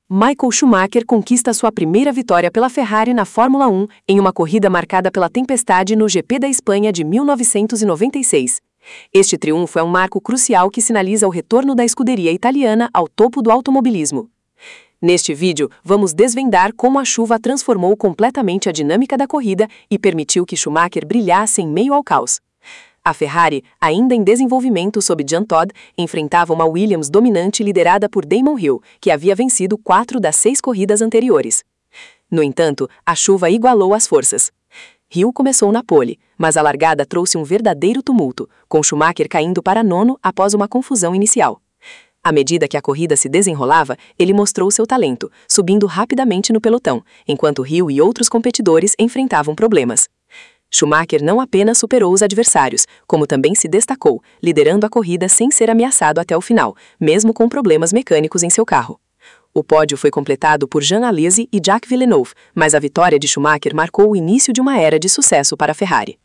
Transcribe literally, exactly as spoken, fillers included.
Michael Schumacher conquista sua primeira vitória pela Ferrari na Fórmula um, em uma corrida marcada pela tempestade no G P da Espanha de mil novecentos e noventa e seis. Este triunfo é um marco crucial que sinaliza o retorno da escuderia italiana ao topo do automobilismo. Neste vídeo, vamos desvendar como a chuva transformou completamente a dinâmica da corrida e permitiu que Schumacher brilhasse em meio ao caos. A Ferrari, ainda em desenvolvimento sob Jean Todt, enfrentava uma Williams dominante liderada por Damon Hill, que havia vencido quatro das seis corridas anteriores. No entanto, a chuva igualou as forças. Hill começou na pole, mas a largada trouxe um verdadeiro tumulto, com Schumacher caindo para nono após uma confusão inicial. À medida que a corrida se desenrolava, ele mostrou seu talento, subindo rapidamente no pelotão, enquanto Hill e outros competidores enfrentavam problemas. Schumacher não apenas superou os adversários, como também se destacou, liderando a corrida sem ser ameaçado até o final, mesmo com problemas mecânicos em seu carro. O pódio foi completado por Jean Alesi e Jacques Villeneuve, mas a vitória de Schumacher marcou o início de uma era de sucesso para a Ferrari.